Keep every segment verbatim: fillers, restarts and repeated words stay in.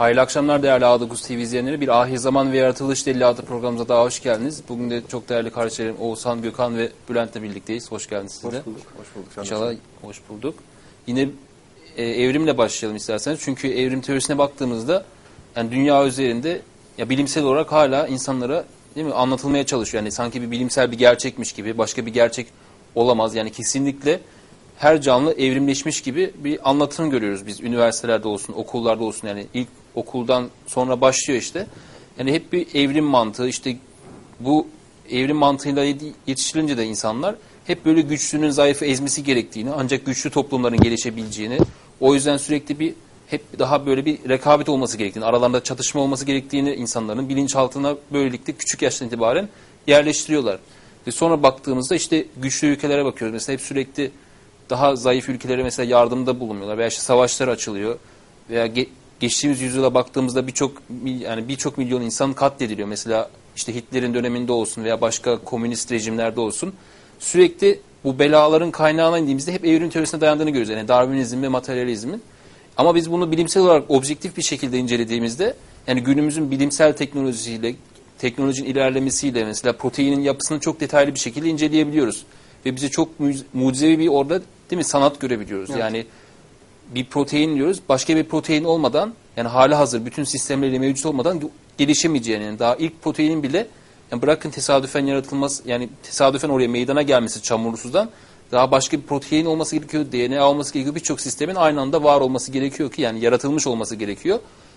Hayırlı akşamlar değerli A dokuz T V izleyenleri. Bir Ahir Zaman ve Yaratılış Delili adlı programımıza daha hoş geldiniz. Bugün de çok değerli kardeşlerim Oğuzhan, Gökhan ve Bülent'le birlikteyiz. Hoş geldiniz siz de. Hoş bulduk. Hoş bulduk. İnşallah hoş bulduk. Yine e, evrimle başlayalım isterseniz. Çünkü evrim teorisine baktığımızda yani dünya üzerinde ya bilimsel olarak hala insanlara değil mi anlatılmaya çalışıyor. Yani sanki bir bilimsel bir gerçekmiş gibi, başka bir gerçek olamaz. Yani kesinlikle her canlı evrimleşmiş gibi bir anlatım görüyoruz biz üniversitelerde olsun, okullarda olsun. Yani ilk okuldan sonra başlıyor işte. Yani hep bir evrim mantığı, işte bu evrim mantığıyla yetiştirince de insanlar hep böyle güçlünün zayıfı ezmesi gerektiğini, ancak güçlü toplumların gelişebileceğini, o yüzden sürekli bir hep daha böyle bir rekabet olması gerektiğini, aralarında çatışma olması gerektiğini insanların bilinçaltına böylelikle küçük yaştan itibaren yerleştiriyorlar. Ve sonra baktığımızda işte güçlü ülkelere bakıyoruz. Mesela hep sürekli daha zayıf ülkelere mesela yardımda bulunmuyorlar veya işte savaşlar açılıyor veya ge geçtiğimiz yüzyıla baktığımızda birçok yani birçok milyon insan katlediliyor. Mesela işte Hitler'in döneminde olsun veya başka komünist rejimlerde olsun sürekli bu belaların kaynağına indiğimizde hep evrim teorisine dayandığını görüyoruz. Yani Darwinizm ve materyalizmin. Ama biz bunu bilimsel olarak objektif bir şekilde incelediğimizde yani günümüzün bilimsel teknolojisiyle, teknolojinin ilerlemesiyle mesela proteinin yapısını çok detaylı bir şekilde inceleyebiliyoruz. Ve bize çok mucizevi bir orada değil mi sanat görebiliyoruz. Evet. Yani bir protein diyoruz, başka bir protein olmadan yani hali hazır bütün sistemleriyle mevcut olmadan gelişemeyeceğini, yani daha ilk proteinin bile yani bırakın tesadüfen yaratılması, yani tesadüfen oraya meydana gelmesi çamurlusudan daha başka bir protein olması gerekiyor, D N A olması gerekiyor, birçok sistemin aynı anda var olması gerekiyor ki yani yaratılmış olması gerekiyor.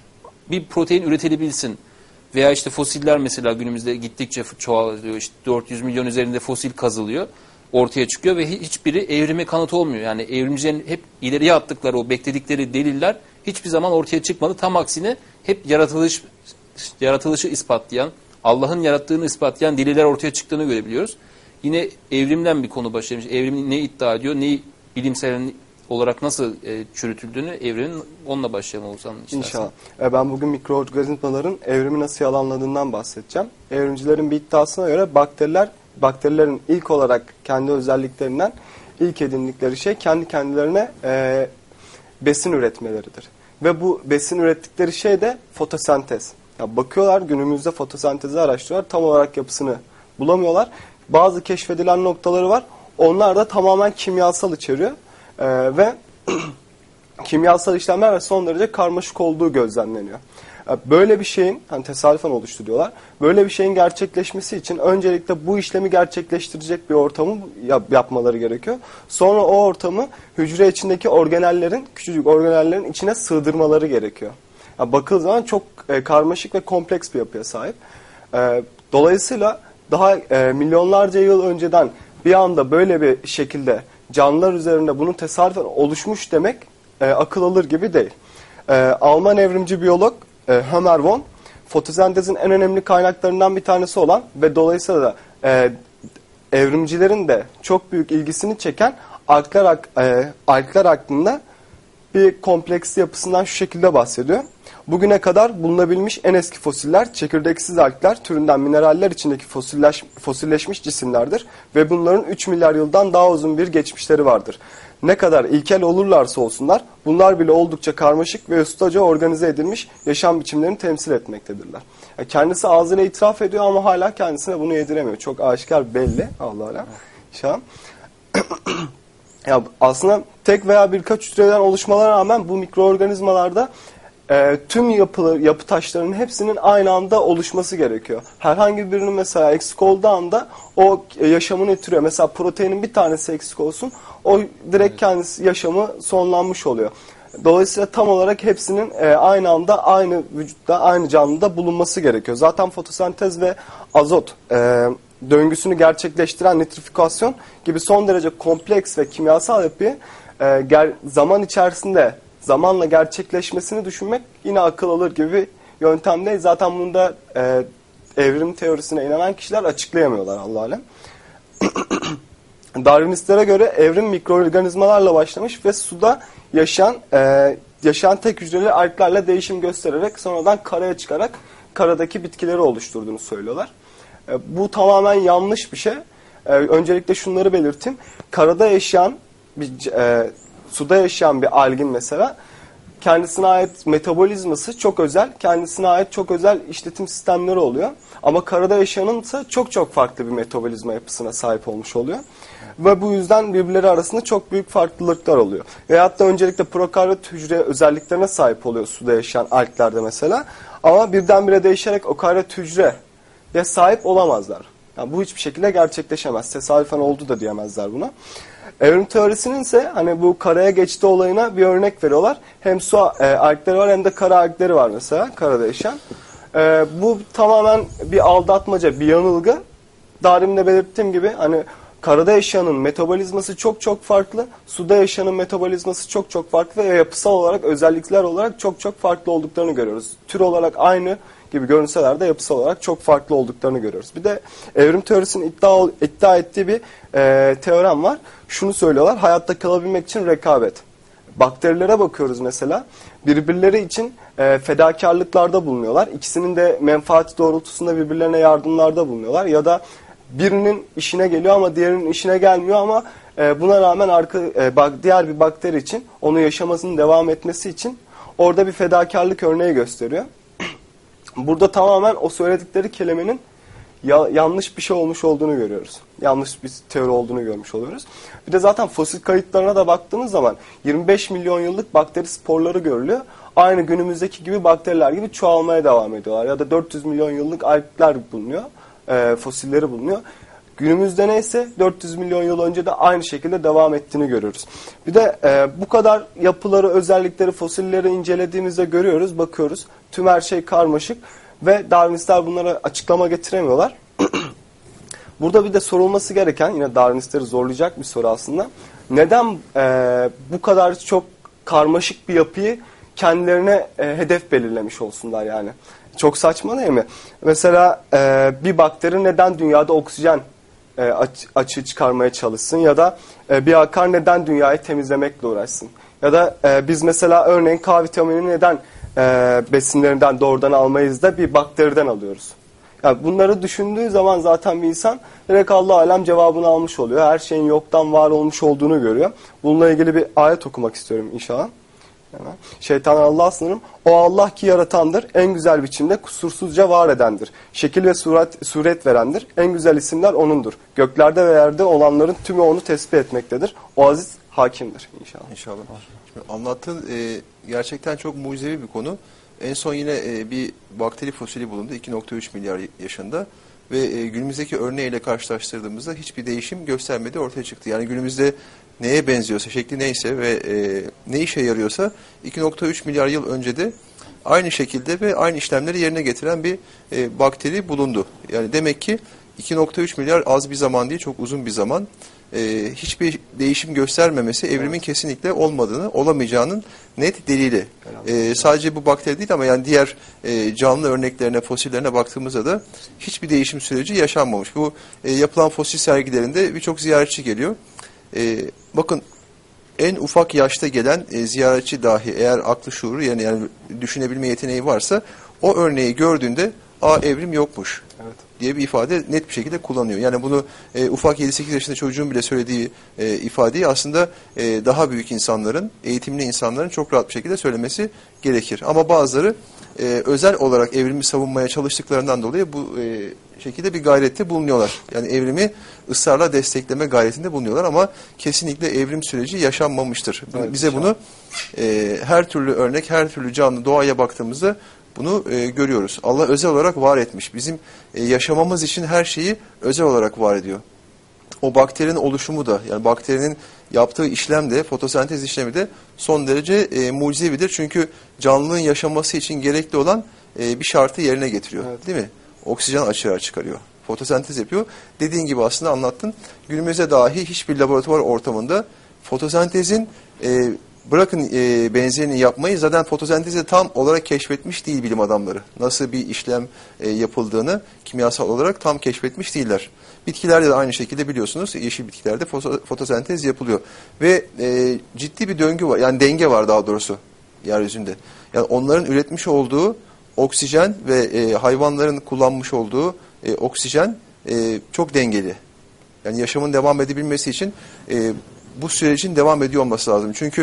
Bir protein üretilebilsin. Veya işte fosiller mesela günümüzde gittikçe çoğalıyor, işte dört yüz milyon üzerinde fosil kazılıyor, ortaya çıkıyor ve hiçbiri evrime kanıt olmuyor. Yani evrimcilerin hep ileriye attıkları o bekledikleri deliller hiçbir zaman ortaya çıkmadı. Tam aksine hep yaratılış yaratılışı ispatlayan, Allah'ın yarattığını ispatlayan deliller ortaya çıktığını görebiliyoruz. Yine evrimden bir konu başlamış. Evrim ne iddia ediyor, ne bilimsel olarak nasıl e, çürütüldüğünü evrimin onunla başlayalım olsan istersen. İnşallah. E, ben bugün mikroorganizmaların evrimi nasıl yalanladığından bahsedeceğim. Evrimcilerin bir iddiasına göre bakteriler bakterilerin ilk olarak kendi özelliklerinden ilk edindikleri şey kendi kendilerine e, besin üretmeleridir. Ve bu besin ürettikleri şey de fotosentez. Ya bakıyorlar günümüzde fotosentezi araştırıyorlar. Tam olarak yapısını bulamıyorlar. Bazı keşfedilen noktaları var. Onlar da tamamen kimyasal içeriyor. E, ve kimyasal işlemler ve son derece karmaşık olduğu gözlemleniyor. Böyle bir şeyin, hani tesadüfen oluştu diyorlar, böyle bir şeyin gerçekleşmesi için öncelikle bu işlemi gerçekleştirecek bir ortamı yap yapmaları gerekiyor. Sonra o ortamı hücre içindeki organellerin, küçücük organellerin içine sığdırmaları gerekiyor. Yani bakıldığı zaman çok e, karmaşık ve kompleks bir yapıya sahip. E, dolayısıyla daha e, milyonlarca yıl önceden bir anda böyle bir şekilde canlılar üzerinde bunun tesadüfen oluşmuş demek e, akıl alır gibi değil. E, Alman evrimci biyolog e, Hermann von fotosentezin en önemli kaynaklarından bir tanesi olan ve dolayısıyla da e, evrimcilerin de çok büyük ilgisini çeken algler, e, algler hakkında bir kompleks yapısından şu şekilde bahsediyor. Bugüne kadar bulunabilmiş en eski fosiller çekirdeksiz algler türünden mineraller içindeki fosilleş, fosilleşmiş cisimlerdir ve bunların üç milyar yıldan daha uzun bir geçmişleri vardır. Ne kadar ilkel olurlarsa olsunlar bunlar bile oldukça karmaşık ve ustaca organize edilmiş yaşam biçimlerini temsil etmektedirler. Yani kendisi ağzıyla itiraf ediyor ama hala kendisine bunu yediremiyor. Çok aşikar belli Allah'a. Şu an. Ya aslında tek veya birkaç hücreden oluşmalara rağmen bu mikroorganizmalarda e, tüm yapı, yapı taşlarının hepsinin aynı anda oluşması gerekiyor. Herhangi birinin mesela eksik olduğu anda o yaşamını yitiriyor. Mesela proteinin bir tanesi eksik olsun, o direkt kendisi yaşamı sonlanmış oluyor. Dolayısıyla tam olarak hepsinin e, aynı anda aynı vücutta, aynı canlıda bulunması gerekiyor. Zaten fotosentez ve azot e, döngüsünü gerçekleştiren nitrifikasyon gibi son derece kompleks ve kimyasal yapıyı e, ger zaman içerisinde zamanla gerçekleşmesini düşünmek yine akıl alır gibi bir yöntem değil. Zaten bunu da e, evrim teorisine inanan kişiler açıklayamıyorlar Allah alem. Darwinistlere göre evrim mikroorganizmalarla başlamış ve suda yaşayan e, yaşayan tek hücreli alglerle değişim göstererek sonradan karaya çıkarak karadaki bitkileri oluşturduğunu söylüyorlar. E, bu tamamen yanlış bir şey. E, öncelikle şunları belirteyim. Karada yaşayan bir e, suda yaşayan bir algin mesela kendisine ait metabolizması çok özel, kendisine ait çok özel işletim sistemleri oluyor. Ama karada yaşayanın ise çok çok farklı bir metabolizma yapısına sahip olmuş oluyor. Ve bu yüzden birbirleri arasında çok büyük farklılıklar oluyor. Veyahut da öncelikle prokaryot hücre özelliklerine sahip oluyor suda yaşayan alglerde mesela. Ama birdenbire değişerek okaryot hücreye sahip olamazlar. Yani bu hiçbir şekilde gerçekleşemez. Tesadüfen oldu da diyemezler buna. Evrim teorisinin ise hani bu karaya geçti olayına bir örnek veriyorlar. Hem su e, algleri var hem de kara algleri var mesela karada yaşayan. E, bu tamamen bir aldatmaca, bir yanılgı. Darwin'in de belirttiğim gibi hani karada yaşayanın metabolizması çok çok farklı, suda yaşayanın metabolizması çok çok farklı ve yapısal olarak, özellikler olarak çok çok farklı olduklarını görüyoruz. Tür olarak aynı gibi görünseler de yapısal olarak çok farklı olduklarını görüyoruz. Bir de evrim teorisinin iddia, iddia ettiği bir e, teorem var. Şunu söylüyorlar, hayatta kalabilmek için rekabet. Bakterilere bakıyoruz mesela, birbirleri için e, fedakarlıklarda bulunuyorlar. İkisinin de menfaati doğrultusunda birbirlerine yardımlarda bulunuyorlar. Ya da birinin işine geliyor ama diğerinin işine gelmiyor ama e, buna rağmen arka, e, bak, diğer bir bakteri için, onun yaşamasının devam etmesi için orada bir fedakarlık örneği gösteriyor. Burada tamamen o söyledikleri kelimenin ya, yanlış bir şey olmuş olduğunu görüyoruz. Yanlış bir teori olduğunu görmüş oluyoruz. Bir de zaten fosil kayıtlarına da baktığımız zaman yirmi beş milyon yıllık bakteri sporları görülüyor. Aynı günümüzdeki gibi bakteriler gibi çoğalmaya devam ediyorlar. Ya da dört yüz milyon yıllık algler bulunuyor, e, fosilleri bulunuyor. Günümüzde neyse dört yüz milyon yıl önce de aynı şekilde devam ettiğini görüyoruz. Bir de e, bu kadar yapıları, özellikleri, fosilleri incelediğimizde görüyoruz, bakıyoruz. Tüm her şey karmaşık ve Darwinistler bunlara açıklama getiremiyorlar. Burada bir de sorulması gereken, yine Darwinistleri zorlayacak bir soru aslında. Neden e, bu kadar çok karmaşık bir yapıyı kendilerine e, hedef belirlemiş olsunlar yani? Çok saçma değil mi? Mesela e, bir bakteri neden dünyada oksijen e, aç, açığı çıkarmaya çalışsın? Ya da e, bir akar neden dünyayı temizlemekle uğraşsın? Ya da e, biz mesela örneğin K vitamini neden e, besinlerinden doğrudan almayız da bir bakteriden alıyoruz? Yani bunları düşündüğü zaman zaten bir insan direkt Allah alem cevabını almış oluyor. Her şeyin yoktan var olmuş olduğunu görüyor. Bununla ilgili bir ayet okumak istiyorum inşallah. Hemen. Şeytan Allah'a sınırım. O Allah ki yaratandır. En güzel biçimde kusursuzca var edendir. Şekil ve suret, suret verendir. En güzel isimler O'nundur. Göklerde ve yerde olanların tümü O'nu tesbih etmektedir. O aziz hakimdir inşallah. İnşallah. Şimdi anlattığın e, gerçekten çok mucizevi bir konu. En son yine e, bir bakteri fosili bulundu. iki nokta üç milyar yaşında. Ve e, günümüzdeki örneğiyle karşılaştırdığımızda hiçbir değişim göstermedi, ortaya çıktı. Yani günümüzde neye benziyorsa, şekli neyse ve e, ne işe yarıyorsa iki nokta üç milyar yıl önce de aynı şekilde ve aynı işlemleri yerine getiren bir e, bakteri bulundu. Yani demek ki iki nokta üç milyar az bir zaman değil, çok uzun bir zaman. E, hiçbir değişim göstermemesi evrimin evet. kesinlikle olmadığını, olamayacağının net delili. E, sadece bu bakteri değil ama yani diğer e, canlı örneklerine, fosillerine baktığımızda da hiçbir değişim süreci yaşanmamış. Bu e, yapılan fosil sergilerinde birçok ziyaretçi geliyor. E, bakın en ufak yaşta gelen e, ziyaretçi dahi eğer aklı şuuru yani, yani düşünebilme yeteneği varsa o örneği gördüğünde aa evrim yokmuş evet. diye bir ifade net bir şekilde kullanıyor. Yani bunu e, ufak yedi sekiz yaşında çocuğun bile söylediği e, ifadeyi aslında e, daha büyük insanların, eğitimli insanların çok rahat bir şekilde söylemesi gerekir. Ama bazıları e, özel olarak evrimi savunmaya çalıştıklarından dolayı bu e, şekilde bir gayrette bulunuyorlar. Yani evrimi ısrarla destekleme gayretinde bulunuyorlar ama kesinlikle evrim süreci yaşanmamıştır. Evet, bize inşallah. bunu e, her türlü örnek, her türlü canlı doğaya baktığımızda bunu e, görüyoruz. Allah özel olarak var etmiş. Bizim e, yaşamamız için her şeyi özel olarak var ediyor. O bakterinin oluşumu da, yani bakterinin yaptığı işlem de, fotosentez işlemi de son derece e, mucizevidir. Çünkü canlının yaşaması için gerekli olan e, bir şartı yerine getiriyor. Evet. Değil mi? Oksijen açığa çıkarıyor. Fotosentez yapıyor. Dediğin gibi aslında anlattın. Günümüzde dahi hiçbir laboratuvar ortamında fotosentezin e, bırakın e, benzerini yapmayı zaten fotosentezi tam olarak keşfetmiş değil bilim adamları. Nasıl bir işlem e, yapıldığını kimyasal olarak tam keşfetmiş değiller. Bitkilerde de aynı şekilde biliyorsunuz yeşil bitkilerde fotosentez yapılıyor. Ve e, ciddi bir döngü var, yani denge var daha doğrusu yeryüzünde. Yani onların üretmiş olduğu oksijen ve e, hayvanların kullanmış olduğu e, oksijen e, çok dengeli. Yani yaşamın devam edebilmesi için e, bu sürecin devam ediyor olması lazım. Çünkü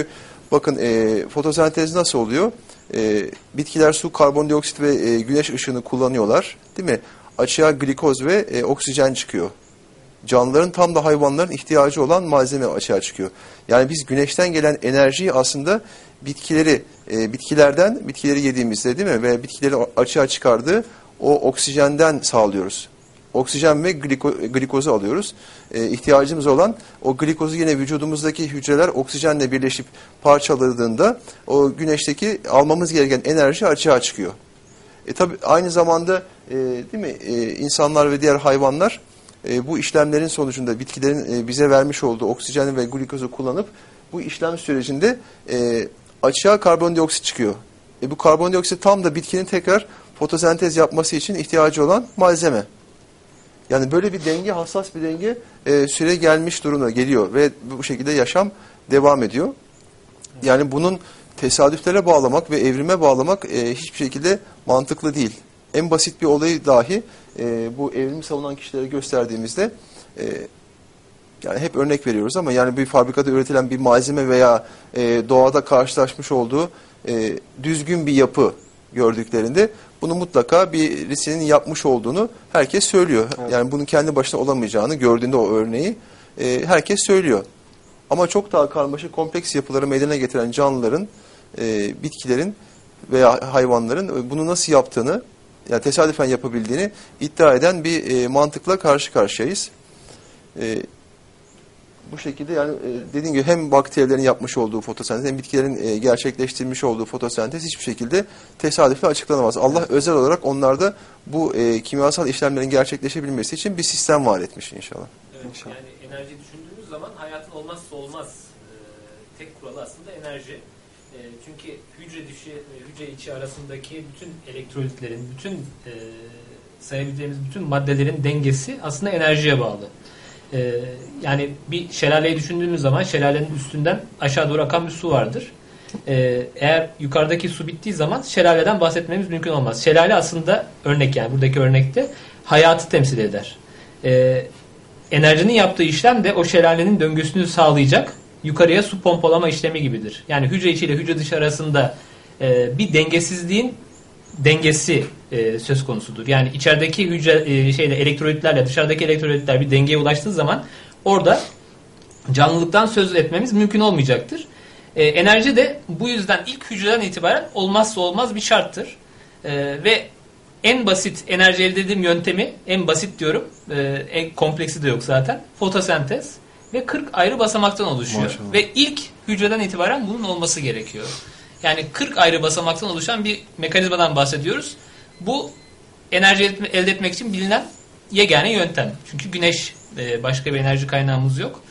Bakın e, fotosentez nasıl oluyor? E, bitkiler su, karbondioksit ve e, güneş ışığını kullanıyorlar. Değil mi? Açığa glikoz ve e, oksijen çıkıyor. Canlıların, tam da hayvanların ihtiyacı olan malzeme açığa çıkıyor. Yani biz güneşten gelen enerjiyi aslında bitkileri, e, bitkilerden, bitkileri yediğimizde değil mi? Ve bitkileri açığa çıkardığı o oksijenden sağlıyoruz. Oksijen ve gliko, glikozu alıyoruz. E, ihtiyacımız olan o glikozu yine vücudumuzdaki hücreler oksijenle birleşip parçaladığında o güneşteki almamız gereken enerji açığa çıkıyor. E, tabii aynı zamanda e, değil mi? E, insanlar ve diğer hayvanlar e, bu işlemlerin sonucunda bitkilerin e, bize vermiş olduğu oksijeni ve glikozu kullanıp bu işlem sürecinde e, açığa karbondioksit çıkıyor. E, bu karbondioksit tam da bitkinin tekrar fotosentez yapması için ihtiyacı olan malzeme. Yani böyle bir denge, hassas bir denge e, süre gelmiş durumda geliyor ve bu şekilde yaşam devam ediyor. Yani bunun tesadüflere bağlamak ve evrime bağlamak e, hiçbir şekilde mantıklı değil. En basit bir olayı dahi e, bu evrimi savunan kişilere gösterdiğimizde e, yani hep örnek veriyoruz ama yani bir fabrikada üretilen bir malzeme veya e, doğada karşılaşmış olduğu e, düzgün bir yapı gördüklerinde bunu mutlaka birisinin yapmış olduğunu herkes söylüyor. Evet. Yani bunun kendi başına olamayacağını gördüğünde o örneği e, herkes söylüyor. Ama çok daha karmaşık, kompleks yapıları meydana getiren canlıların, e, bitkilerin veya hayvanların bunu nasıl yaptığını, yani tesadüfen yapabildiğini iddia eden bir e, mantıkla karşı karşıyayız. E, bu şekilde yani e, dediğim gibi hem bakterilerin yapmış olduğu fotosentez hem bitkilerin e, gerçekleştirmiş olduğu fotosentez hiçbir şekilde tesadüfen açıklanamaz. Allah özel olarak onlarda bu e, kimyasal işlemlerin gerçekleşebilmesi için bir sistem var etmiş inşallah. Evet, inşallah. Yani enerji düşündüğümüz zaman hayatın olmazsa olmaz e, tek kuralı aslında enerji. E, çünkü hücre dışı ve hücre içi arasındaki bütün elektrolitlerin, bütün e, sayabileceğimiz bütün maddelerin dengesi aslında enerjiye bağlı. E, yani bir şelaleyi düşündüğümüz zaman şelalenin üstünden aşağı doğru akan bir su vardır. E, eğer yukarıdaki su bittiği zaman şelaleden bahsetmemiz mümkün olmaz. Şelale aslında örnek, yani buradaki örnekte hayatı temsil eder. E, enerjinin yaptığı işlem de o şelalenin döngüsünü sağlayacak yukarıya su pompalama işlemi gibidir. Yani hücre içi ile hücre dışı arasında e, bir dengesizliğin dengesi e, söz konusudur. Yani içerideki hücre e, şeyle elektrolitlerle dışarıdaki elektrolitler bir dengeye ulaştığı zaman orada canlılıktan söz etmemiz mümkün olmayacaktır. E, enerji de bu yüzden ilk hücreden itibaren olmazsa olmaz bir şarttır. E, ve en basit enerji elde edildiğim yöntemi, en basit diyorum, e, en kompleksi de yok zaten, fotosentez ve kırk ayrı basamaktan oluşuyor. Maşallah. Ve ilk hücreden itibaren bunun olması gerekiyor. Yani kırk ayrı basamaktan oluşan bir mekanizmadan bahsediyoruz. Bu enerji elde etmek için bilinen yegane yöntem. Çünkü güneş, başka bir enerji kaynağımız yok.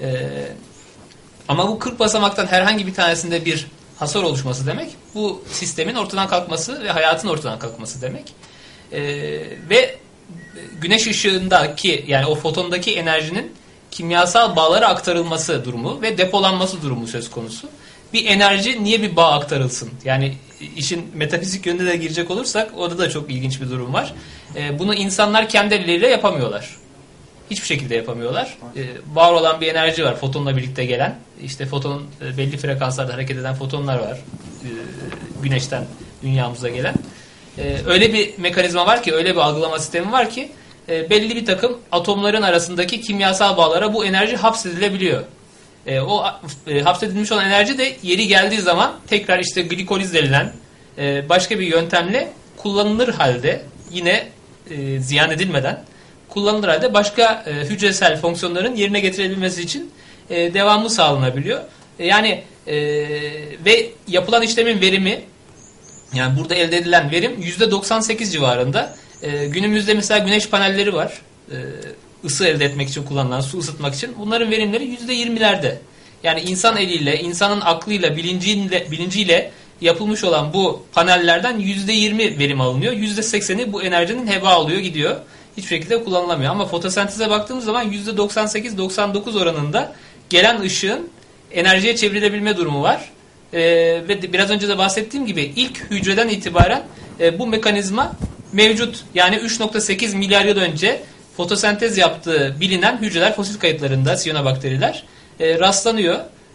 Ama bu kırk basamaktan herhangi bir tanesinde bir hasar oluşması demek, bu sistemin ortadan kalkması ve hayatın ortadan kalkması demek. Ve güneş ışığındaki, yani o fotondaki enerjinin kimyasal bağlara aktarılması durumu ve depolanması durumu söz konusu. Bir enerji niye bir bağ aktarılsın? Yani işin metafizik yönüne de girecek olursak orada da çok ilginç bir durum var. Ee, bunu insanlar kendi elleriyle yapamıyorlar. Hiçbir şekilde yapamıyorlar. Ee, var olan bir enerji var fotonla birlikte gelen. İşte foton, belli frekanslarda hareket eden fotonlar var. Ee, güneşten dünyamıza gelen. Ee, öyle bir mekanizma var ki, öyle bir algılama sistemi var ki e, belli bir takım atomların arasındaki kimyasal bağlara bu enerji hapsedilebiliyor. E, o e, hapsedilmiş olan enerji de yeri geldiği zaman tekrar işte glikoliz denilen e, başka bir yöntemle kullanılır halde, yine e, ziyan edilmeden kullanılır halde başka e, hücresel fonksiyonların yerine getirebilmesi için e, devamlı sağlanabiliyor. E, yani e, ve yapılan işlemin verimi, yani burada elde edilen verim yüzde doksan sekiz civarında. E, günümüzde mesela güneş panelleri var. E, ısı elde etmek için kullanılan, su ısıtmak için. Bunların verimleri yüzde yirmilerde. Yani insan eliyle, insanın aklıyla, bilinciyle, bilinciyle yapılmış olan bu panellerden yüzde yirmi verim alınıyor. yüzde sekseni bu enerjinin heba oluyor, gidiyor. Hiçbir şekilde kullanılamıyor. Ama fotosenteze baktığımız zaman yüzde doksan sekiz doksan dokuz oranında gelen ışığın enerjiye çevrilebilme durumu var. Ee, ve biraz önce de bahsettiğim gibi ilk hücreden itibaren e, bu mekanizma mevcut. Yani üç nokta sekiz milyar yıl önce fotosentez yaptığı bilinen hücreler fosil kayıtlarında, siyanobakteriler e, rastlanıyor.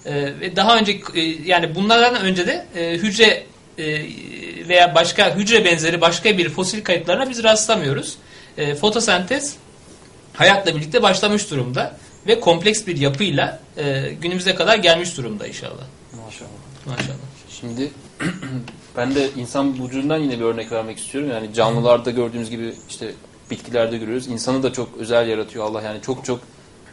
E, ve daha önce e, yani bunlardan önce de e, hücre e, veya başka hücre benzeri başka bir fosil kayıtlarına biz rastlamıyoruz. E, fotosentez hayatla birlikte başlamış durumda ve kompleks bir yapıyla e, günümüze kadar gelmiş durumda inşallah. Maşallah. Maşallah. Şimdi ben de insan vücudundan yine bir örnek vermek istiyorum. Yani canlılarda gördüğümüz gibi işte bitkilerde görüyoruz. İnsanı da çok özel yaratıyor Allah. Yani çok çok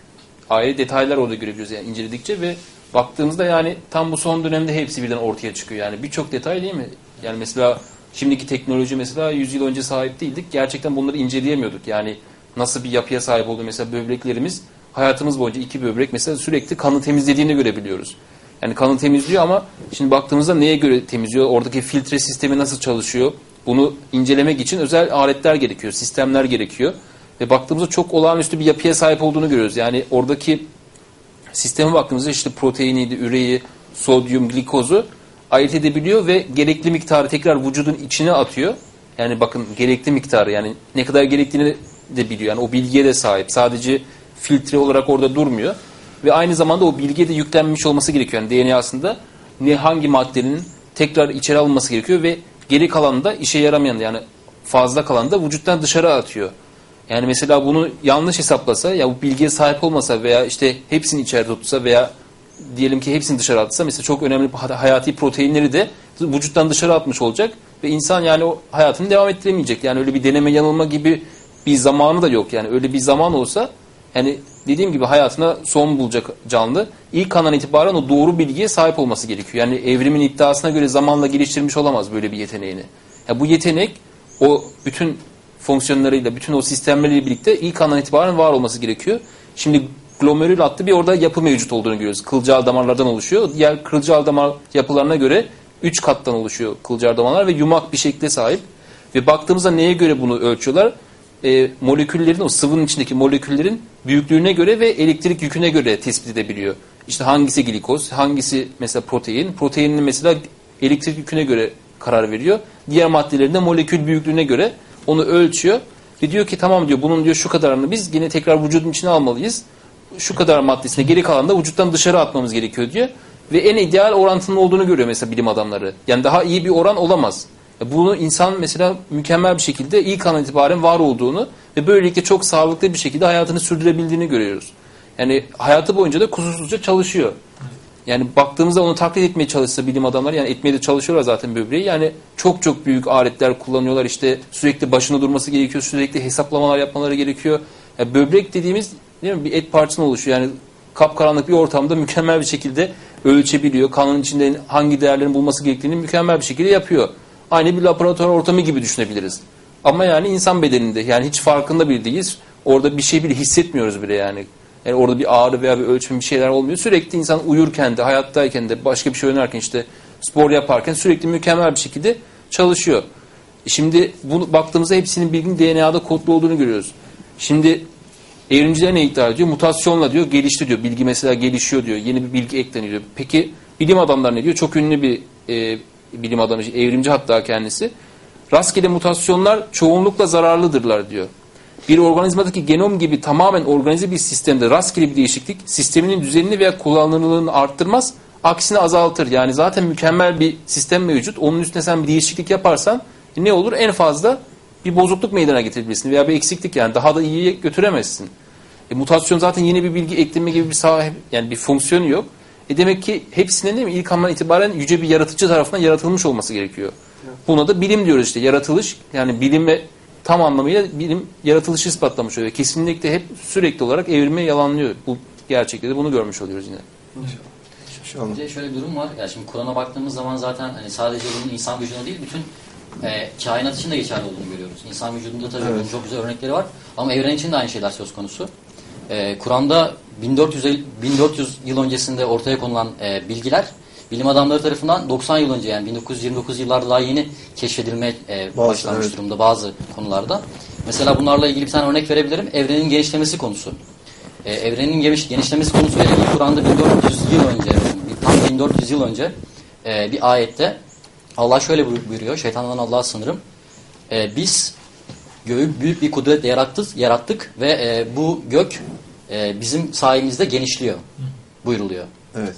ayrı detaylar orada görebiliyoruz yani inceledikçe ve baktığımızda yani tam bu son dönemde hepsi birden ortaya çıkıyor. Yani birçok detay değil mi? Yani mesela şimdiki teknoloji mesela yüz yıl önce sahip değildik. Gerçekten bunları inceleyemiyorduk. Yani nasıl bir yapıya sahip olduğu mesela böbreklerimiz hayatımız boyunca iki böbrek mesela sürekli kanı temizlediğini görebiliyoruz. Yani kanı temizliyor ama şimdi baktığımızda neye göre temizliyor? Oradaki filtre sistemi nasıl çalışıyor? Bunu incelemek için özel aletler gerekiyor, sistemler gerekiyor. Ve baktığımızda çok olağanüstü bir yapıya sahip olduğunu görüyoruz. Yani oradaki sisteme baktığımızda işte proteiniydi, üreyi, sodyum, glikozu ayırt edebiliyor ve gerekli miktarı tekrar vücudun içine atıyor. Yani bakın gerekli miktarı yani ne kadar gerektiğini de biliyor. Yani o bilgiye de sahip. Sadece filtre olarak orada durmuyor. Ve aynı zamanda o bilgiye de yüklenmiş olması gerekiyor. Yani D N A'sında ne hangi maddenin tekrar içeri alınması gerekiyor ve geri kalan da işe yaramayan da yani fazla kalan da vücuttan dışarı atıyor. Yani mesela bunu yanlış hesaplasa ya bu bilgiye sahip olmasa veya işte hepsini içeride tutsa veya diyelim ki hepsini dışarı atsa mesela çok önemli hayati proteinleri de vücuttan dışarı atmış olacak ve insan yani o hayatını devam ettiremeyecek. Yani öyle bir deneme yanılma gibi bir zamanı da yok. Yani öyle bir zaman olsa yani dediğim gibi hayatına son bulacak canlı ilk andan itibaren o doğru bilgiye sahip olması gerekiyor. Yani evrimin iddiasına göre zamanla geliştirmiş olamaz böyle bir yeteneğini. Yani bu yetenek o bütün fonksiyonlarıyla, bütün o sistemleriyle birlikte ilk andan itibaren var olması gerekiyor. Şimdi glomerül adlı bir orada yapı mevcut olduğunu görüyoruz. Kılcal damarlardan oluşuyor. Diğer kılcal damar yapılarına göre üç kattan oluşuyor kılcal damarlar ve yumak bir şekle sahip. Ve baktığımızda neye göre bunu ölçüyorlar? E, moleküllerin, o sıvının içindeki moleküllerin büyüklüğüne göre ve elektrik yüküne göre tespit edebiliyor. İşte hangisi glikoz, hangisi mesela protein. Proteinin mesela elektrik yüküne göre karar veriyor. Diğer maddelerin de molekül büyüklüğüne göre onu ölçüyor. Ve diyor ki tamam diyor bunun diyor şu kadarını biz yine tekrar vücudun içine almalıyız. Şu kadar maddesine geri kalan da vücuttan dışarı atmamız gerekiyor diyor. Ve en ideal orantının olduğunu görüyor mesela bilim adamları. Yani daha iyi bir oran olamaz. Bunu insan mesela mükemmel bir şekilde ilk andan itibaren var olduğunu ve böylelikle çok sağlıklı bir şekilde hayatını sürdürebildiğini görüyoruz. Yani hayatı boyunca da kusursuzca çalışıyor. Yani baktığımızda onu taklit etmeye çalışsa bilim adamları yani etmeye de çalışıyorlar zaten böbreği. Yani çok çok büyük aletler kullanıyorlar. İşte sürekli başına durması gerekiyor. Sürekli hesaplamalar yapmaları gerekiyor. Yani böbrek dediğimiz değil mi, bir et parçasından oluşuyor. Yani kapkaranlık bir ortamda mükemmel bir şekilde ölçebiliyor. Kanın içinde hangi değerlerin bulması gerektiğini mükemmel bir şekilde yapıyor. Aynı bir laboratuvar ortamı gibi düşünebiliriz. Ama yani insan bedeninde yani hiç farkında bile değiliz. Orada bir şey bile hissetmiyoruz bile yani. Yani orada bir ağrı veya bir ölçüm bir şeyler olmuyor. Sürekli insan uyurken de, hayattayken de, başka bir şey oynarken işte spor yaparken sürekli mükemmel bir şekilde çalışıyor. Şimdi bunu baktığımızda hepsinin bilginin D N A'da kodlu olduğunu görüyoruz. Şimdi evrimciler ne iddia ediyor? Mutasyonla diyor gelişti diyor. Bilgi mesela gelişiyor diyor. Yeni bir bilgi ekleniyor diyor. Peki bilim adamları ne diyor? Çok ünlü bir e, bilim adamı, evrimci hatta kendisi. Rastgele mutasyonlar çoğunlukla zararlıdırlar diyor. Bir organizmadaki genom gibi tamamen organize bir sistemde rastgele bir değişiklik sisteminin düzenini veya kullanılırlığını arttırmaz, aksine azaltır. Yani zaten mükemmel bir sistem mevcut. Onun üstüne sen bir değişiklik yaparsan ne olur? En fazla bir bozukluk meydana getirebilirsin veya bir eksiklik yani daha da iyiye götüremezsin. E, mutasyon zaten yeni bir bilgi ekleme gibi bir sahip yani bir fonksiyonu yok. E demek ki hepsinin değil mi ilk andan itibaren yüce bir yaratıcı tarafından yaratılmış olması gerekiyor. Evet. Buna da bilim diyoruz işte. Yaratılış yani bilim ve tam anlamıyla bilim yaratılışı ispatlamış oluyor. Kesinlikle hep sürekli olarak evrime yalanlıyor. Bu gerçekte de bunu görmüş oluyoruz yine. İnşallah. Bir de şöyle bir durum var. Yani şimdi Kur'an'a baktığımız zaman zaten hani sadece bunun insan vücuduna değil bütün e, kainat için de geçerli olduğunu görüyoruz. İnsan vücudunda tabii evet. bunun çok güzel örnekleri var. Ama evren için de aynı şeyler söz konusu. E, Kur'an'da bin dört yüz yıl öncesinde ortaya konulan e, bilgiler bilim adamları tarafından doksan yıl önce yani bin dokuz yüz yirmi dokuz yıllarda daha yeni keşfedilmeye e, başlanmış evet. durumda bazı konularda. Mesela bunlarla ilgili bir tane örnek verebilirim. Evrenin genişlemesi konusu. Ee, evrenin geniş, genişlemesi konusuyla ilgili Kur'an'da bin dört yüz yıl önce, tam bin dört yüz yıl önce e, bir ayette Allah şöyle buyuruyor. Şeytandan Allah'a sınırım. E, biz göğü büyük bir kudretle yarattık, yarattık ve e, bu gök e, bizim sayemizde genişliyor buyuruluyor. Evet.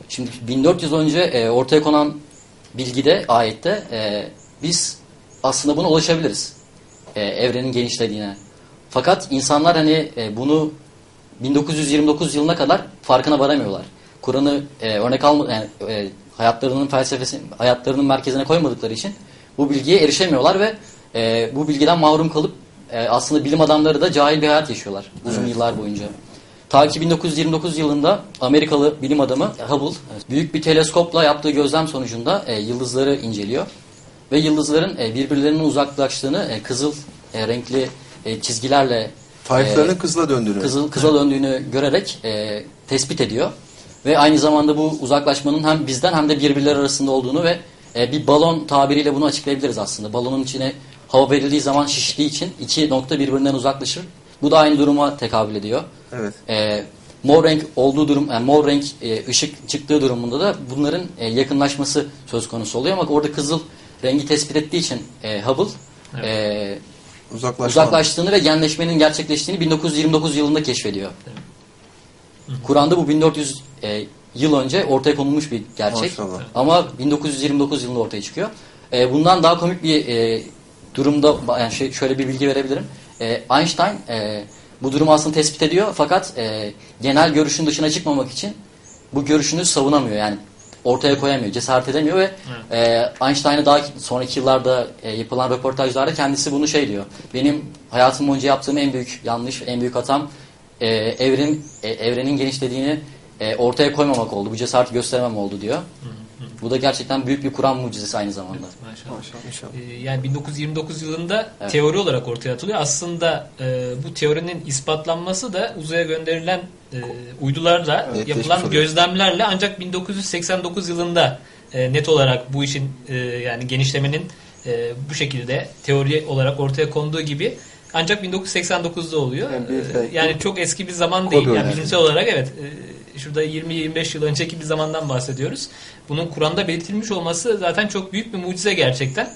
Şimdi bin dört yüz önce e, ortaya konan bilgide, ayette e, biz aslında buna ulaşabiliriz. E, evrenin genişlediğine. Fakat insanlar hani e, bunu bin dokuz yüz yirmi dokuz yılına kadar farkına varamıyorlar. Kur'an'ı e, örnek alma, yani e, hayatlarının felsefesi, hayatlarının merkezine koymadıkları için bu bilgiye erişemiyorlar ve e, bu bilgiden mahrum kalıp e, aslında bilim adamları da cahil bir hayat yaşıyorlar uzun evet. yıllar boyunca. Ta ki bin dokuz yüz yirmi dokuz yılında Amerikalı bilim adamı Hubble büyük bir teleskopla yaptığı gözlem sonucunda e, yıldızları inceliyor ve yıldızların e, birbirlerinin uzaklaştığını e, kızıl e, renkli e, çizgilerle faylıklarının e, kızıla döndüğünü kızıl kızıl döndüğünü görerek e, tespit ediyor ve aynı zamanda bu uzaklaşmanın hem bizden hem de birbirleri arasında olduğunu ve e, bir balon tabiriyle bunu açıklayabiliriz aslında. Balonun içine hava verildiği zaman şiştiği için iki nokta birbirinden uzaklaşır. Bu da aynı duruma tekabül ediyor. Evet. E, mor renk olduğu durum, yani mor renk e, ışık çıktığı durumunda da bunların e, yakınlaşması söz konusu oluyor ama orada kızıl rengi tespit ettiği için e, Hubble evet. e, Uzaklaşma. uzaklaştığını ve genleşmenin gerçekleştiğini bin dokuz yüz yirmi dokuz yılında keşfediyor. Evet. Kur'an'da bu bin dört yüz e, yıl önce ortaya konulmuş bir gerçek. Maşallah. Ama bin dokuz yüz yirmi dokuz yılında ortaya çıkıyor. E, bundan daha komik bir e, durumda, yani şey, şöyle bir bilgi verebilirim. E, Einstein e, bu durumu aslında tespit ediyor fakat e, genel görüşün dışına çıkmamak için bu görüşünü savunamıyor, yani ortaya koyamıyor, cesaret edemiyor ve e, Einstein'a daha sonraki yıllarda e, yapılan röportajlarda kendisi bunu şey diyor: benim hayatım boyunca yaptığım en büyük yanlış, en büyük hatam e, evren e, evrenin genişlediğini e, ortaya koymamak oldu, bu cesareti göstermem oldu diyor. Bu da gerçekten büyük bir Kur'an mucizesi aynı zamanda. Evet, maşallah. Maşallah, maşallah. Ee, yani bin dokuz yüz yirmi dokuz yılında evet. teori olarak ortaya atılıyor. Aslında e, bu teorinin ispatlanması da uzaya gönderilen e, uydularla evet, yapılan gözlemlerle ancak bin dokuz yüz seksen dokuz yılında e, net olarak bu işin e, yani genişlemenin e, bu şekilde teori olarak ortaya konduğu gibi ancak bin dokuz yüz seksen dokuzda oluyor. Yani, e, yani çok eski bir zaman değil. Yani bilimsel olarak evet. E, Şurada yirmi yirmi beş yıl önceki bir zamandan bahsediyoruz. Bunun Kur'an'da belirtilmiş olması zaten çok büyük bir mucize gerçekten.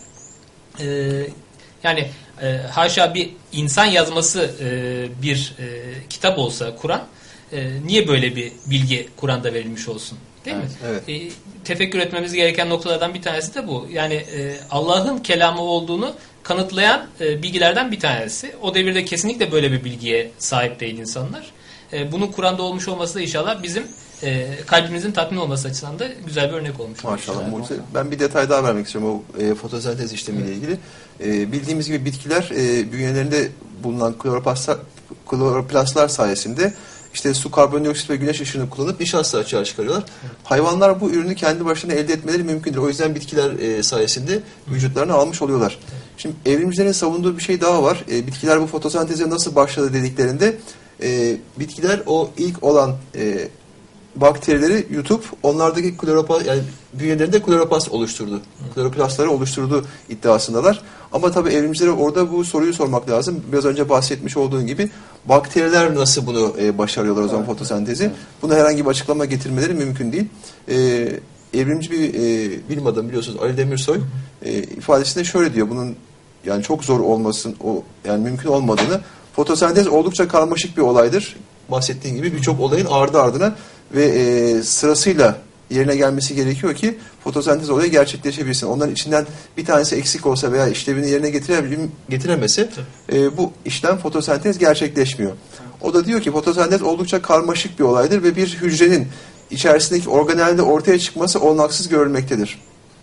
Ee, yani e, haşa bir insan yazması e, bir e, kitap olsa Kur'an, e, niye böyle bir bilgi Kur'an'da verilmiş olsun? Değil evet, mi? Evet. E, tefekkür etmemiz gereken noktalardan bir tanesi de bu. Yani e, Allah'ın kelamı olduğunu kanıtlayan e, bilgilerden bir tanesi. O devirde kesinlikle böyle bir bilgiye sahip değil insanlar. Bunun Kur'an'da olmuş olması da inşallah bizim e, kalbimizin tatmin olması açısından da güzel bir örnek olmuş. Maşallah. Mucize. Ben bir detay daha vermek istiyorum o e, fotosentez işlemiyle evet. ilgili. E, bildiğimiz gibi bitkiler e, bünyelerinde bulunan kloroplastlar, kloroplastlar sayesinde işte su, karbondioksit ve güneş ışığını kullanıp nişasta açığa çıkarıyorlar. Evet. Hayvanlar bu ürünü kendi başına elde etmeleri mümkündür. O yüzden bitkiler e, sayesinde vücutlarını almış oluyorlar. Evet. Şimdi evrimcilerin savunduğu bir şey daha var. E, bitkiler bu fotosenteze nasıl başladı dediklerinde E, bitkiler o ilk olan e, bakterileri yutup onlardaki kloroplast, yani bünyelerinde kloroplast oluşturdu. Kloroplastları oluşturduğu iddiasındalar. Ama tabii evrimcilere orada bu soruyu sormak lazım. Biraz önce bahsetmiş olduğun gibi bakteriler nasıl bunu e, başarıyorlar o zaman evet, fotosentezi? Evet. Buna herhangi bir açıklama getirmeleri mümkün değil. E, evrimci bir e, bilim adamı biliyorsunuz Ali Demirsoy e, ifadesinde şöyle diyor: bunun yani çok zor olmasın, o yani mümkün olmadığını. Fotosentez oldukça karmaşık bir olaydır. Bahsettiğim gibi birçok olayın ardı ardına ve e, sırasıyla yerine gelmesi gerekiyor ki fotosentez olayı gerçekleşebilsin. Onların içinden bir tanesi eksik olsa veya işlevini yerine getire, getiremese e, bu işlem fotosentez gerçekleşmiyor. O da diyor ki fotosentez oldukça karmaşık bir olaydır ve bir hücrenin içerisindeki organelde ortaya çıkması olanaksız görülmektedir.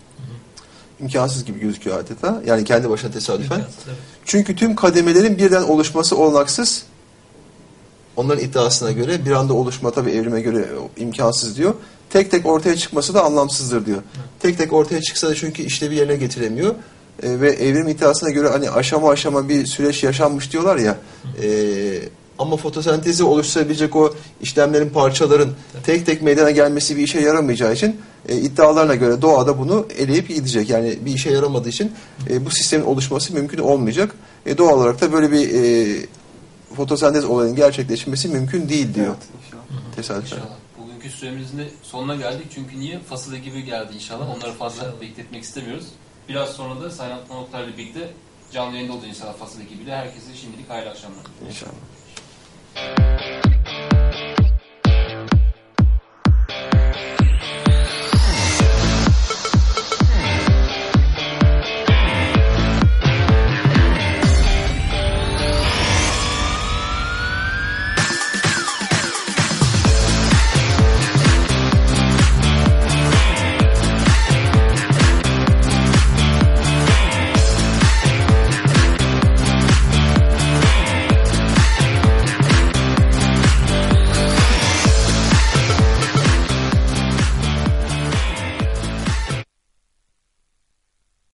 İmkansız gibi gözüküyor adeta. Yani kendi başına tesadüfen. İmkansız, evet. Çünkü tüm kademelerin birden oluşması olanaksız. Onların iddiasına göre bir anda oluşma tabii evrime göre imkansız diyor. Tek tek ortaya çıkması da anlamsızdır diyor. Evet. Tek tek ortaya çıksa da çünkü işlevi yerine getiremiyor. E, ve evrim iddiasına göre hani aşama aşama bir süreç yaşanmış diyorlar ya. E, ama fotosentezi oluşturabilecek o işlemlerin, parçaların evet. tek tek meydana gelmesi bir işe yaramayacağı için e, iddialarına göre doğada bunu eleyip gidecek. Yani bir işe yaramadığı için e, bu sistemin oluşması mümkün olmayacak. E, doğal olarak da böyle bir e, fotosentez olayının gerçekleşmesi mümkün değil diyor. Evet, inşallah. Tesadüfen. İnşallah. Bugünkü süremizin de sonuna geldik. Çünkü niye? Fasıl gibi geldi inşallah. Onları fazla inşallah. bekletmek istemiyoruz. Biraz sonra da Sayın Atman Oktay'la birlikte canlı yayında olacağız inşallah Fasıl ekibiyle. Herkese şimdilik hayırlı akşamlar. İnşallah.